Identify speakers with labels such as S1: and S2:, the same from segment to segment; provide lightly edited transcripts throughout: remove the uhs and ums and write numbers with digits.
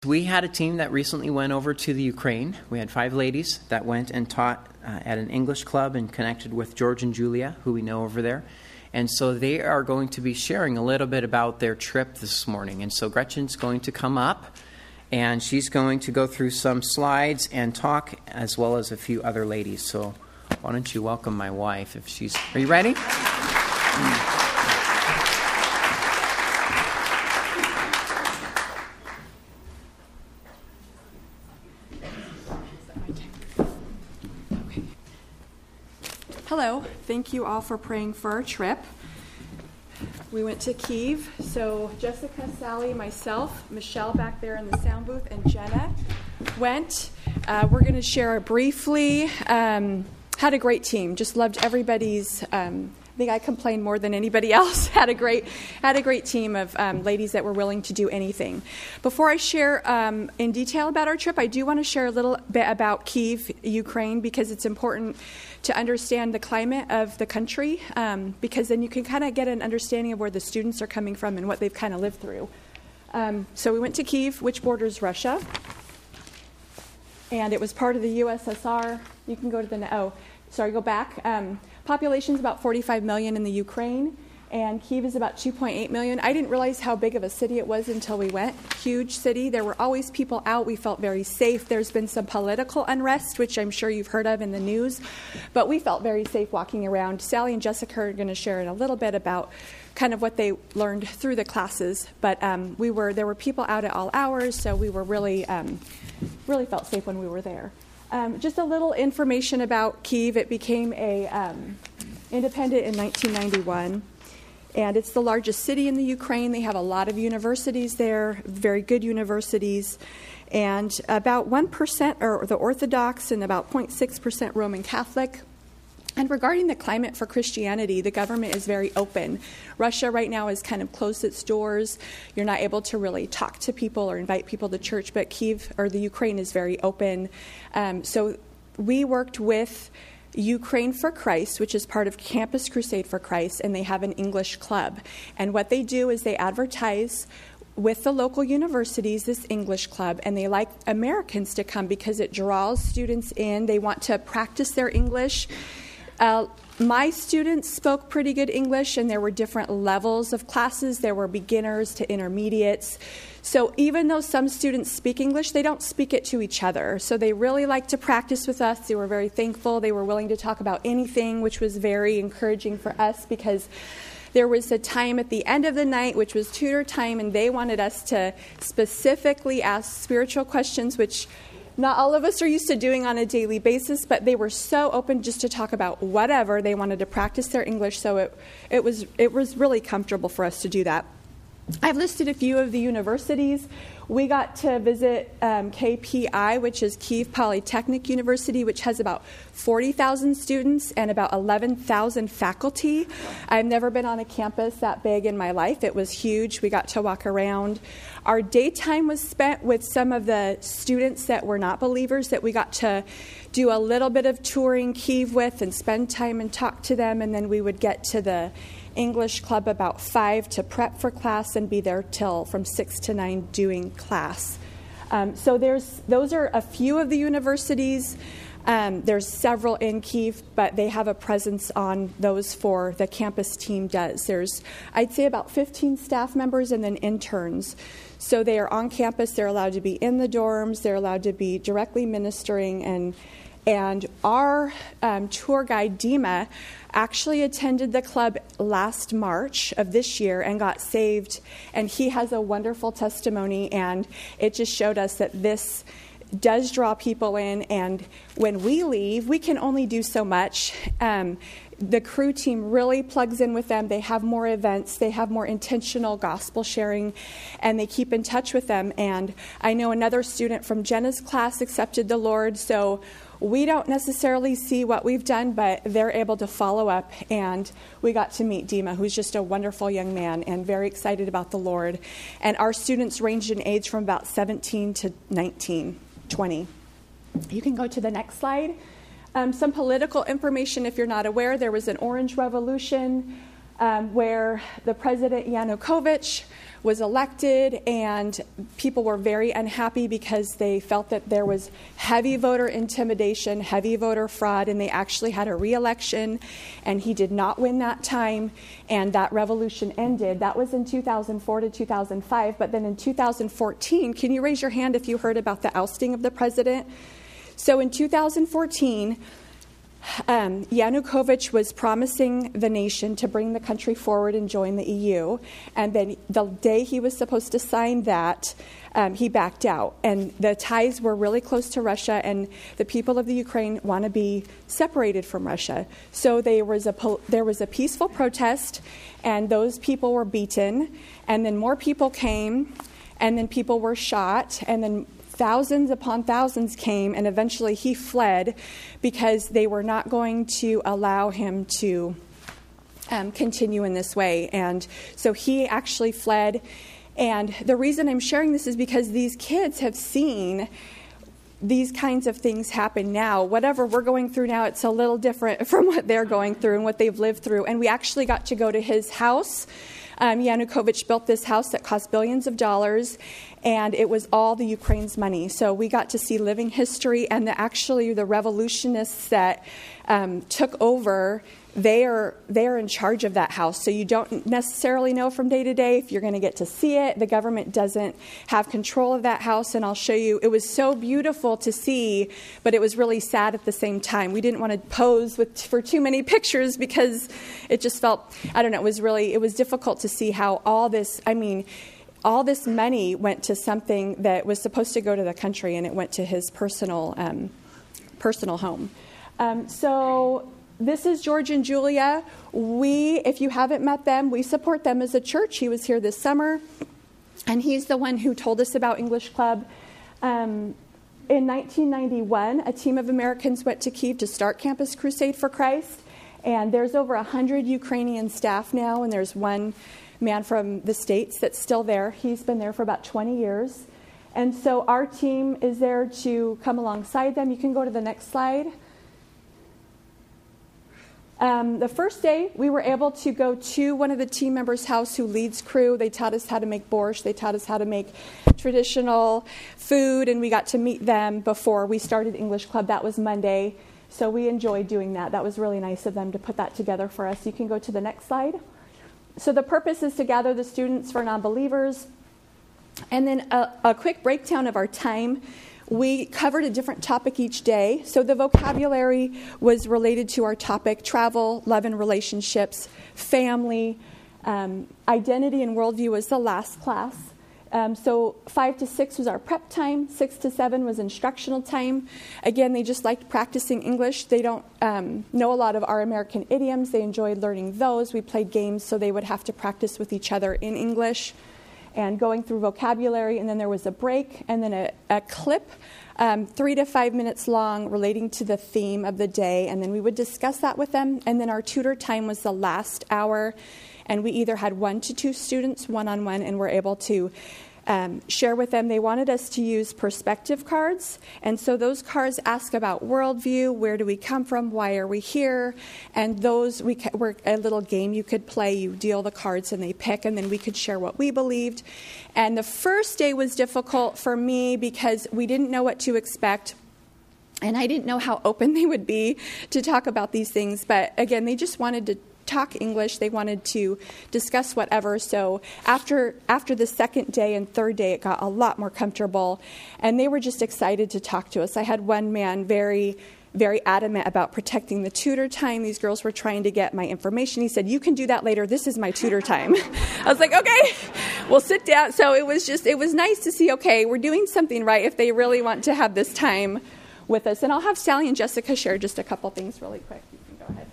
S1: We had a team that recently went over to the Ukraine. We had 5 ladies that went and taught at an English club and connected with George and Julia, who we know over there. And so they are going to be sharing a little bit about their trip this morning. And so Gretchen's going to come up, and she's going to go through some slides and talk, as well as a few other ladies. So why don't you welcome my wife if she's... Are you ready?
S2: Hello. Thank you all for praying for our trip. We went to Kyiv. So Jessica, Sally, myself, Michelle back there in the sound booth, and Jenna went. We're going to share briefly. Had a great team. Just loved everybody's. I think I complained more than anybody else. Had a great team of ladies that were willing to do anything. Before I share in detail about our trip, I do want to share a little bit about Kyiv, Ukraine, because it's important to understand the climate of the country, because then you can kind of get an understanding of where the students are coming from and what they've kind of lived through. So we went to Kyiv, which borders Russia, and it was part of the USSR. You can go to go back. Population's about 45 million in the Ukraine, and Kyiv is about 2.8 million. I didn't realize how big of a city it was until we went. Huge city. There were always people out. We felt very safe. There's been some political unrest, which I'm sure you've heard of in the news, but we felt very safe walking around. Sally and Jessica are going to share a little bit about kind of what they learned through the classes, but there were people out at all hours, so we were really felt safe when we were there. Just a little information about Kyiv. It became independent in 1991, and it's the largest city in the Ukraine. They have a lot of universities there, very good universities, and about 1% are the Orthodox and about 0.6% Roman Catholic. And regarding the climate for Christianity, the government is very open. Russia right now has kind of closed its doors. You're not able to really talk to people or invite people to church, but Kyiv, or the Ukraine, is very open. So we worked with Ukraine for Christ, which is part of Campus Crusade for Christ, and they have an English club. And what they do is they advertise with the local universities, this English club, and they like Americans to come because it draws students in. They want to practice their English. My students spoke pretty good English, and there were different levels of classes. There were beginners to intermediates. So even though some students speak English, they don't speak it to each other. So they really liked to practice with us. They were very thankful. They were willing to talk about anything, which was very encouraging for us, because there was a time at the end of the night, which was tutor time, and they wanted us to specifically ask spiritual questions, which not all of us are used to doing on a daily basis, but they were so open just to talk about whatever. They wanted to practice their English, so it was really comfortable for us to do that. I've listed a few of the universities. We got to visit KPI, which is Kyiv Polytechnic University, which has about 40,000 students and about 11,000 faculty. I've never been on a campus that big in my life. It was huge. We got to walk around. Our daytime was spent with some of the students that were not believers that we got to do a little bit of touring Kyiv with and spend time and talk to them, and then we would get to the English club about 5 to prep for class and be there till from 6 to 9 doing class. So those are a few of the universities. There's several in Kyiv, but they have a presence on those for the campus team does. There's, I'd say, about 15 staff members and then interns. So they are on campus. They're allowed to be in the dorms. They're allowed to be directly ministering. And our tour guide, Dima, actually attended the club last March of this year and got saved. And he has a wonderful testimony, and it just showed us that this does draw people in. And when we leave, we can only do so much. The crew team really plugs in with them. They have more events. They have more intentional gospel sharing, and they keep in touch with them. And I know another student from Jenna's class accepted the Lord, so we don't necessarily see what we've done, but they're able to follow up, and we got to meet Dima, who's just a wonderful young man and very excited about the Lord. And our students ranged in age from about 17 to 19, 20. You can go to the next slide. Some political information, if you're not aware, there was an Orange Revolution. where the president Yanukovych was elected, and people were very unhappy because they felt that there was heavy voter intimidation, heavy voter fraud, and they actually had a re-election, and he did not win that time, and that revolution ended. That was in 2004 to 2005, but then in 2014, can you raise your hand if you heard about the ousting of the president? So in 2014, Yanukovych was promising the nation to bring the country forward and join the EU, and then the day he was supposed to sign that, he backed out. And the ties were really close to Russia, and the people of the Ukraine want to be separated from Russia. So there was a peaceful protest, and those people were beaten, and then more people came, and then people were shot, and then thousands upon thousands came, and eventually he fled because they were not going to allow him to continue in this way. And so he actually fled. And the reason I'm sharing this is because these kids have seen these kinds of things happen now. Whatever we're going through now, it's a little different from what they're going through and what they've lived through. And we actually got to go to his house. Yanukovych built this house that cost billions of dollars, and it was all the Ukraine's money. So we got to see living history, and the revolutionists that took over, they are in charge of that house. So you don't necessarily know from day to day if you're going to get to see it. The government doesn't have control of that house, and I'll show you. It was so beautiful to see, but it was really sad at the same time. We didn't want to pose for too many pictures because it just felt, I don't know, it was difficult to see how all this money went to something that was supposed to go to the country, and it went to his personal home. So this is George and Julia. If you haven't met them, we support them as a church. He was here this summer, and he's the one who told us about English Club. In 1991, a team of Americans went to Kyiv to start Campus Crusade for Christ, and there's over 100 Ukrainian staff now, and there's one man from the States that's still there. He's been there for about 20 years. And so our team is there to come alongside them. You can go to the next slide. The first day, we were able to go to one of the team members' house who leads crew. They taught us how to make borscht. They taught us how to make traditional food, and we got to meet them before we started English Club. That was Monday, so we enjoyed doing that. That was really nice of them to put that together for us. You can go to the next slide. So the purpose is to gather the students for non-believers. And then a quick breakdown of our time. We covered a different topic each day. So the vocabulary was related to our topic: travel, love and relationships, family, identity and worldview was the last class. So 5 to 6 was our prep time. 6 to 7 was instructional time. Again, they just liked practicing English. They don't know a lot of our American idioms. They enjoyed learning those. We played games, so they would have to practice with each other in English and going through vocabulary. And then there was a break and then a clip, 3 to 5 minutes long, relating to the theme of the day. And then we would discuss that with them. And then our tutor time was the last hour. And we either had 1 to 2 students one-on-one, and were able to share with them. They wanted us to use perspective cards. And so those cards ask about worldview, where do we come from, why are we here? And those were a little game you could play. You deal the cards and they pick, and then we could share what we believed. And the first day was difficult for me because we didn't know what to expect. And I didn't know how open they would be to talk about these things. But again, they just wanted to talk English. They wanted to discuss whatever. So after the second day and third day, it got a lot more comfortable. And they were just excited to talk to us. I had one man very, very adamant about protecting the tutor time. These girls were trying to get my information. He said, "You can do that later. This is my tutor time." I was like, okay, we'll sit down. So it was nice to see, okay, we're doing something right if they really want to have this time with us. And I'll have Sally and Jessica share just a couple things really quick. You can go ahead.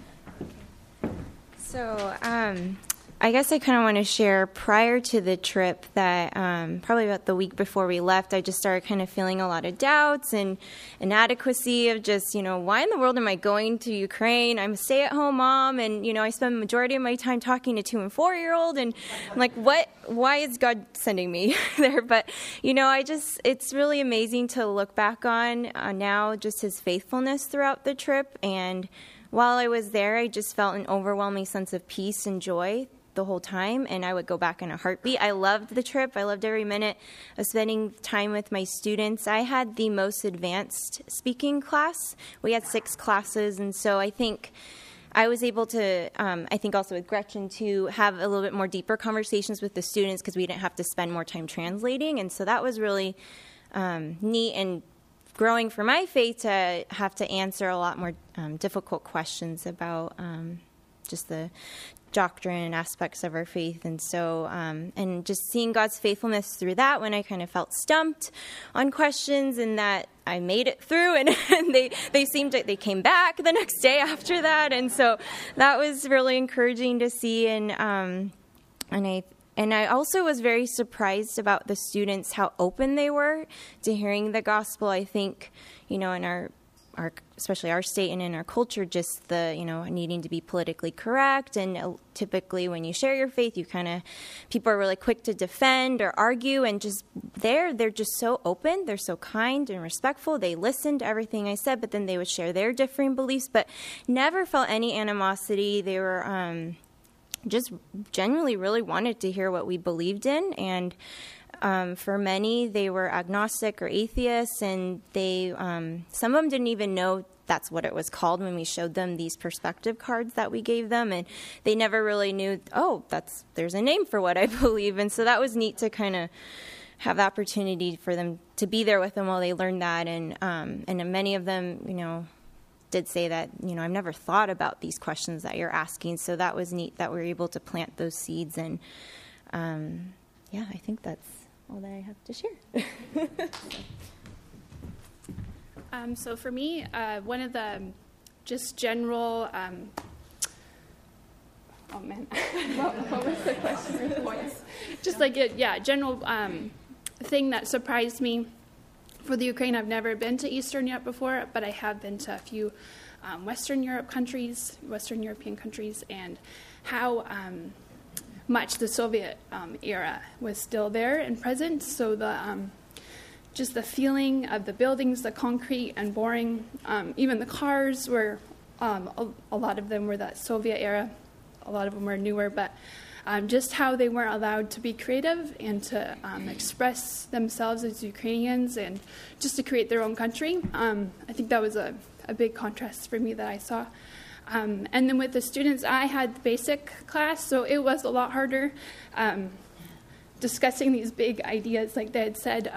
S3: So I guess I kind of want to share prior to the trip that probably about the week before we left, I just started kind of feeling a lot of doubts and inadequacy of just, why in the world am I going to Ukraine? I'm a stay-at-home mom, and, I spend the majority of my time talking to 2- and 4-year-old, and I'm like, why is God sending me there? But, it's really amazing to look back on now, just his faithfulness throughout the trip, and while I was there, I just felt an overwhelming sense of peace and joy the whole time, and I would go back in a heartbeat. I loved the trip. I loved every minute of spending time with my students. I had the most advanced speaking class. We had 6 classes, and so I think I was able to, I think also with Gretchen, to have a little bit more deeper conversations with the students because we didn't have to spend more time translating, and so that was really neat and growing for my faith to have to answer a lot more difficult questions about just the doctrine and aspects of our faith. And so, and just seeing God's faithfulness through that when I kind of felt stumped on questions and that I made it through, and they seemed to, they came back the next day after that. And so that was really encouraging to see. And I also was very surprised about the students, how open they were to hearing the gospel. I think, in our especially our state and in our culture, just the, needing to be politically correct. And typically when you share your faith, people are really quick to defend or argue, and just they're just so open. They're so kind and respectful. They listened to everything I said, but then they would share their differing beliefs, but never felt any animosity. They were just genuinely really wanted to hear what we believed in. And for many, they were agnostic or atheists, and they some of them didn't even know that's what it was called when we showed them these perspective cards that we gave them, and they never really knew, there's a name for what I believe. And so that was neat to kind of have the opportunity for them to be there with them while they learned that. And many of them, did say that, I've never thought about these questions that you're asking. So that was neat that we were able to plant those seeds. And I think that's all that I have to share.
S4: So for me, one of the just general, what was the question? Points. Just general thing that surprised me for the Ukraine. I've never been to Eastern Europe before, but I have been to a few Western European countries, and how much the Soviet era was still there and present. So just the feeling of the buildings, the concrete and boring, even the cars were, a lot of them were that Soviet era. A lot of them were newer, but just how they weren't allowed to be creative and to express themselves as Ukrainians and just to create their own country. I think that was a big contrast for me that I saw. And then with the students, I had the basic class, so it was a lot harder discussing these big ideas. Like they had said,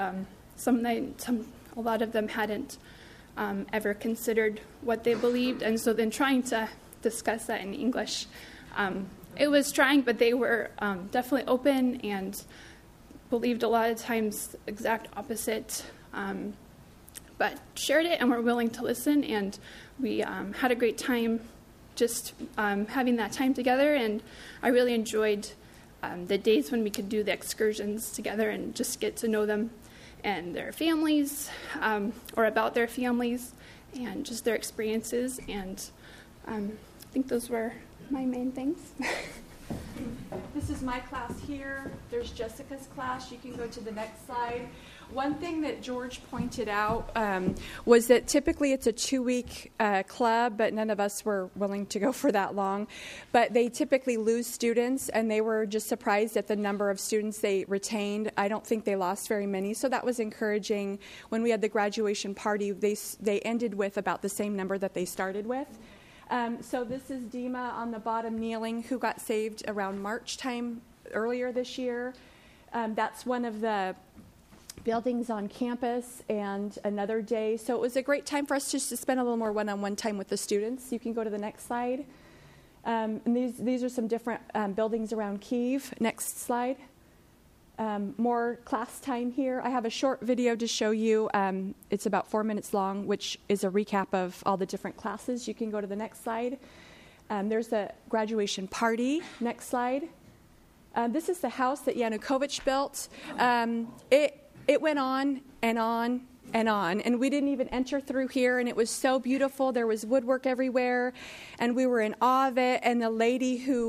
S4: a lot of them hadn't ever considered what they believed, and so then trying to discuss that in English, it was trying, but they were definitely open and believed a lot of times exact opposite, but shared it and were willing to listen, and we had a great time just having that time together. And I really enjoyed the days when we could do the excursions together and just get to know them and their families, or about their families, and just their experiences. And I think those were my main things.
S2: This is my class here. There's Jessica's class. You can go to the next slide. One thing that George pointed out was that typically it's a 2-week club, but none of us were willing to go for that long. But they typically lose students, and they were just surprised at the number of students they retained. I don't think they lost very many, so that was encouraging. When we had the graduation party, they ended with about the same number that they started with. So this is Dima on the bottom kneeling, who got saved around March time earlier this year. That's one of the buildings on campus, and another day. So it was a great time for us just to spend a little more one-on-one time with the students. You can go to the next slide. And these are some different buildings around Kyiv. Next slide. More class time here. I have a short video to show you. It's about 4 minutes long, which is a recap of all the different classes. You can go to the next slide. There's the graduation party. Next slide. This is the house that Yanukovych built. It went on and on and on, and we didn't even enter through here, and it was so beautiful. There was woodwork everywhere, and we were in awe of it. And the lady who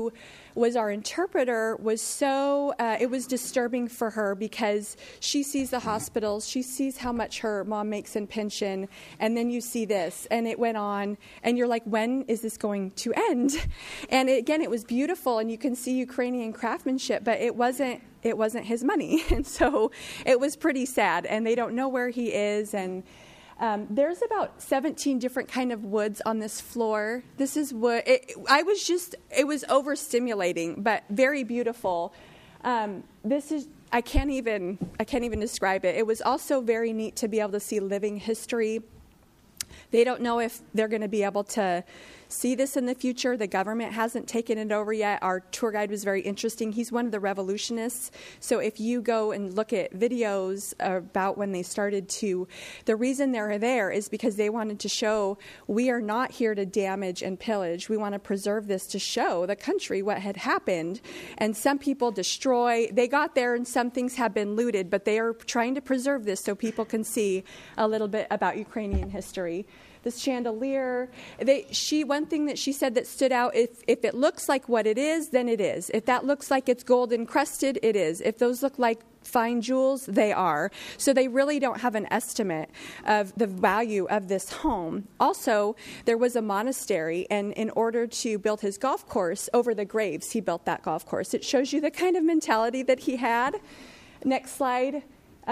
S2: was our interpreter was so, it was disturbing for her because she sees the hospitals, she sees how much her mom makes in pension, and then you see this, and it went on, and you're like, when is this going to end? And again, it was beautiful, and you can see Ukrainian craftsmanship, but it wasn't his money, and so it was pretty sad, and they don't know where he is, and there's about 17 different kind of woods on this floor. This is wood. It was overstimulating, but very beautiful. This is, I can't even describe it. It was also very neat to be able to see living history. They don't know if they're going to be able to see this in the future. The government hasn't taken it over yet. Our tour guide was very interesting. He's one of the revolutionists. So if you go and look at videos about when they started to, the reason they're there is because they wanted to show we are not here to damage and pillage. We want to preserve this to show the country what had happened. And some people destroy. They got there and some things have been looted, but they are trying to preserve this so people can see a little bit about Ukrainian history. This chandelier, one thing that she said that stood out, if it looks like what it is, then it is. If that looks like it's gold encrusted, it is. If those look like fine jewels, they are. So they really don't have an estimate of the value of this home. Also, there was a monastery, and in order to build his golf course, over the graves, he built that golf course. It shows you the kind of mentality that he had. Next slide.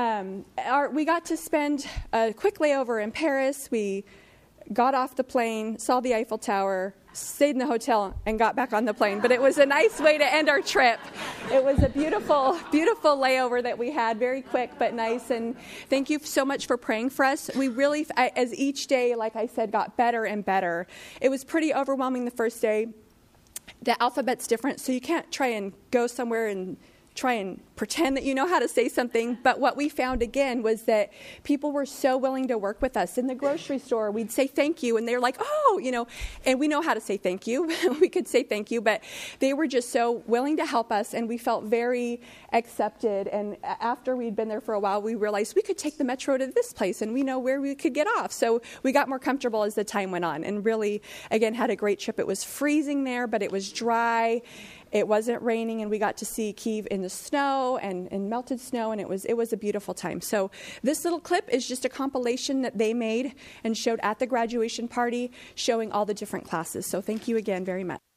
S2: We got to spend a quick layover in Paris. We got off the plane, saw the Eiffel Tower, stayed in the hotel, and got back on the plane. But it was a nice way to end our trip. It was a beautiful, beautiful layover that we had, very quick but nice. And thank you so much for praying for us. We really, as each day, like I said, got better and better. It was pretty overwhelming the first day. The alphabet's different, so you can't try and go somewhere and try and pretend that you know how to say something. But what we found again was that people were so willing to work with us. In the grocery store, we'd say thank you, and they're like, oh, and we know how to say thank you. We could say thank you, but they were just so willing to help us, and we felt very accepted. And after we'd been there for a while, we realized we could take the metro to this place, and we know where we could get off. So we got more comfortable as the time went on, and really, again, had a great trip. It was freezing there, but it was dry. It wasn't raining, and we got to see Kyiv in the snow and melted snow, and it was a beautiful time. So this little clip is just a compilation that they made and showed at the graduation party, showing all the different classes. So thank you again very much.